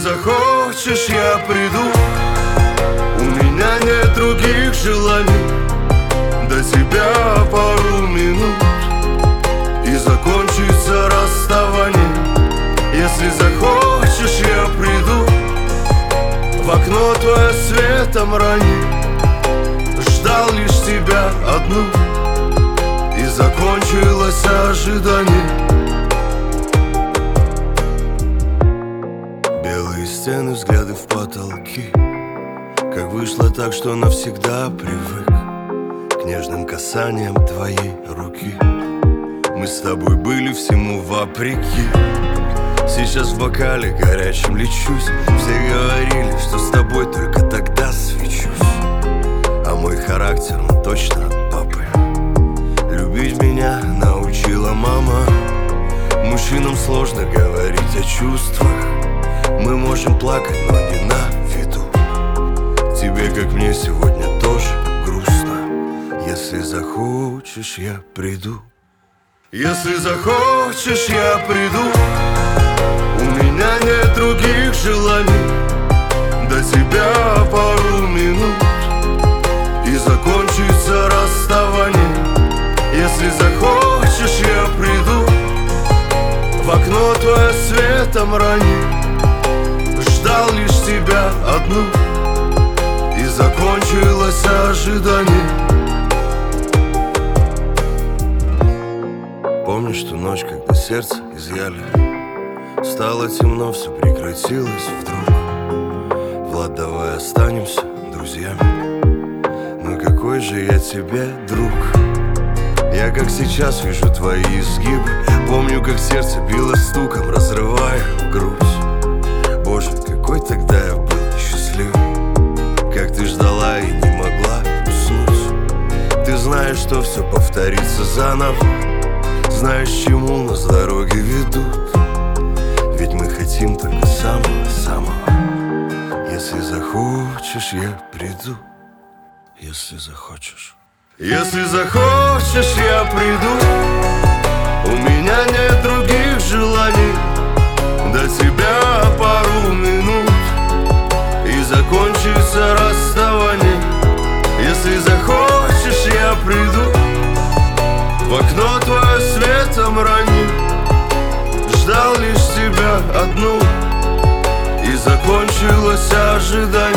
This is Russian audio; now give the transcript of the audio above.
захочешь, я приду. У меня нет других желаний. До тебя пару минут и закончится расставание. Если захочешь, я приду. В окно твое светом ранит. Ждал лишь тебя одну, и закончилось ожидание. Белые стены, взгляды в потолки. Как вышло так, что навсегда привык к нежным касаниям твоей руки. Мы с тобой были всему вопреки. Сейчас в бокале горячем лечусь. Все говорили, что с тобой только тогда свечусь. А мой характер, ну точно от папы. Любить меня научила мама. Мужчинам сложно говорить о чувствах. Мы можем плакать, но не на виду. Тебе, как мне, сегодня тоже грустно. Если захочешь, я приду. Если захочешь, я приду. У меня нет других желаний. До тебя пару минут и закончится расставание. Если захочешь, я приду. В окно твое светом ранит. Ждал лишь тебя одну, и закончилось ожидание. Помнишь ту ночь, когда сердце изъяли? Стало темно, все прекратилось вдруг. Влад, давай останемся друзьями. Ну какой же я тебе друг? Я как сейчас вижу твои изгибы. Помню, как сердце било стуком, разрывая грудь. Боже, какой тогда я был счастливым. Как ты ждала и не могла уснуть. Ты знаешь, что все повторится заново. Знаешь, чему нас дороги ведут. Ведь мы хотим только самого-самого. Если захочешь, я приду. Если захочешь. Если захочешь, я приду. У меня нет других желаний. До тебя пару минут и закончится расставание. Если захочешь, я приду. В окно твое светом ранит. Ждал лишь тебя одну, и закончилось ожидание.